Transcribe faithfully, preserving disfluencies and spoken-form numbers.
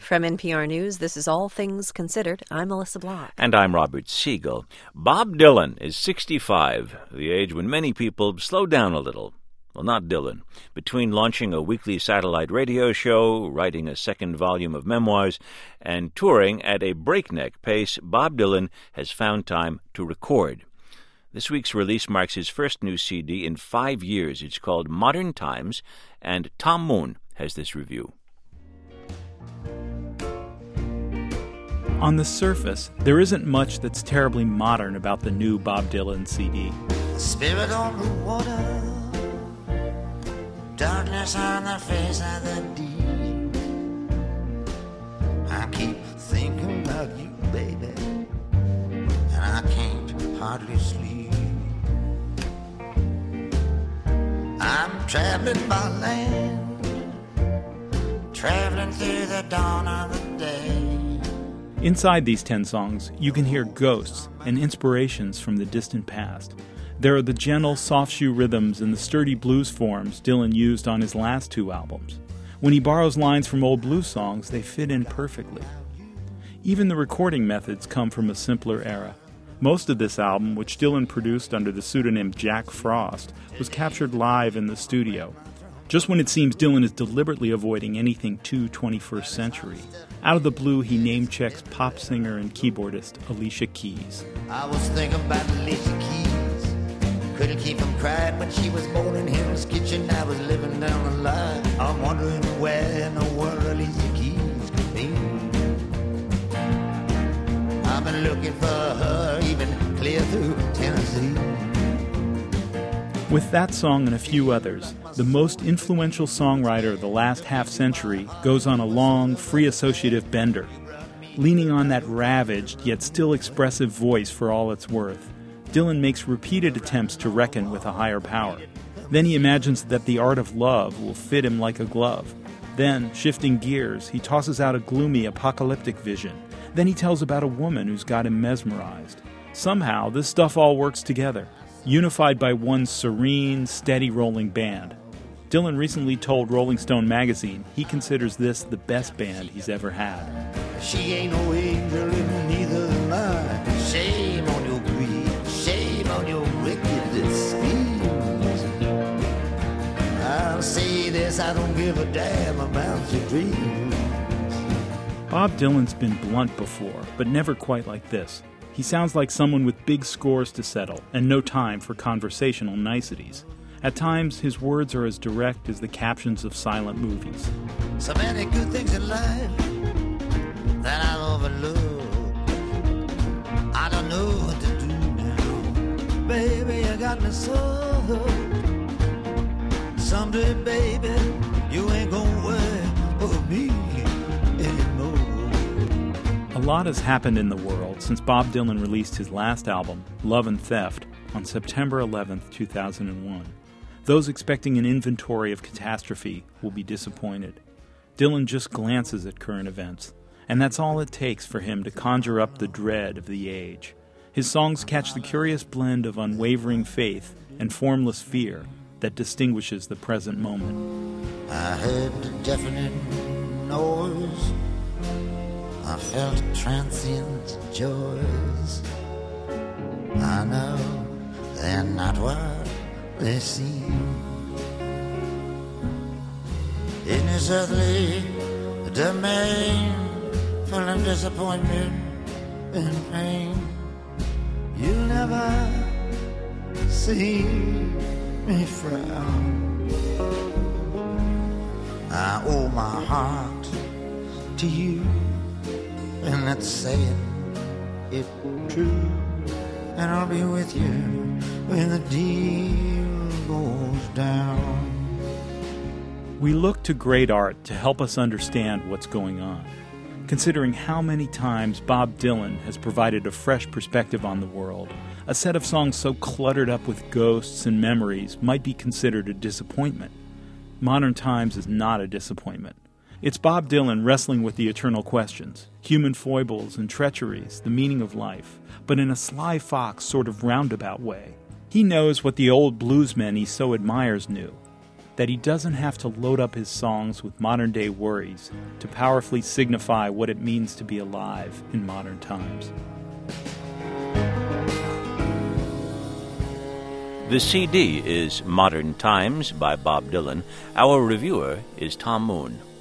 From N P R News, this is All Things Considered. I'm Melissa Block. And I'm Robert Siegel. Bob Dylan is sixty-five, the age when many people slow down a little. Well, not Dylan. Between launching a weekly satellite radio show, writing a second volume of memoirs, and touring at a breakneck pace, Bob Dylan has found time to record. This week's release marks his first new C D in five years. It's called Modern Times, and Tom Moon has this review. On the surface, there isn't much that's terribly modern about the new Bob Dylan C D. Spirit on the water, darkness on the face of the deep. I keep thinking about you, baby, and I can't hardly sleep. I'm traveling by land, traveling through the dawn of the day. Inside these ten songs, you can hear ghosts and inspirations from the distant past. There are the gentle, soft-shoe rhythms and the sturdy blues forms Dylan used on his last two albums. When he borrows lines from old blues songs, they fit in perfectly. Even the recording methods come from a simpler era. Most of this album, which Dylan produced under the pseudonym Jack Frost, was captured live in the studio. Just when it seems Dylan is deliberately avoiding anything too twenty-first century, out of the blue he name-checks pop singer and keyboardist Alicia Keys. I was thinking about Alicia Keys. Couldn't keep from crying when she was born in Hill's Kitchen. I was living down the line. I'm wondering where in the world Alicia Keys could be. I've been looking for her even clear through Tennessee. With that song and a few others, the most influential songwriter of the last half-century goes on a long, free associative bender. Leaning on that ravaged, yet still expressive voice for all it's worth, Dylan makes repeated attempts to reckon with a higher power. Then he imagines that the art of love will fit him like a glove. Then, shifting gears, he tosses out a gloomy, apocalyptic vision. Then he tells about a woman who's got him mesmerized. Somehow, this stuff all works together, unified by one serene, steady rolling band. Dylan recently told Rolling Stone magazine he considers this the best band he's ever had. She ain't no angel and neither am I. Shame on your greed, shame on your wicked schemes. I'll say this, I don't give a damn about your dreams. Bob Dylan's been blunt before, but never quite like this. He sounds like someone with big scores to settle and no time for conversational niceties. At times, his words are as direct as the captions of silent movies. So many good things in life that I've overlooked. I don't know what to do now. Baby, you got me so hooked. Someday, baby, you ain't gonna worry for me anymore. A lot has happened in the world since Bob Dylan released his last album, Love and Theft, on September eleventh, two thousand one. Those expecting an inventory of catastrophe will be disappointed. Dylan just glances at current events, and that's all it takes for him to conjure up the dread of the age. His songs catch the curious blend of unwavering faith and formless fear that distinguishes the present moment. I heard a deafening noise, I felt transient joys. I know they're not what they seem. In this earthly domain, full of disappointment and pain, you'll never see me frown. I owe my heart to you, and let's say it, it true. And I'll be with you when the deal goes down. We look to great art to help us understand what's going on. Considering how many times Bob Dylan has provided a fresh perspective on the world, a set of songs so cluttered up with ghosts and memories might be considered a disappointment. Modern Times is not a disappointment. It's Bob Dylan wrestling with the eternal questions, human foibles and treacheries, the meaning of life, but in a Sly Fox sort of roundabout way. He knows what the old bluesmen he so admires knew. that he doesn't have to load up his songs with modern-day worries to powerfully signify what it means to be alive in modern times. The C D is Modern Times by Bob Dylan. Our reviewer is Tom Moon.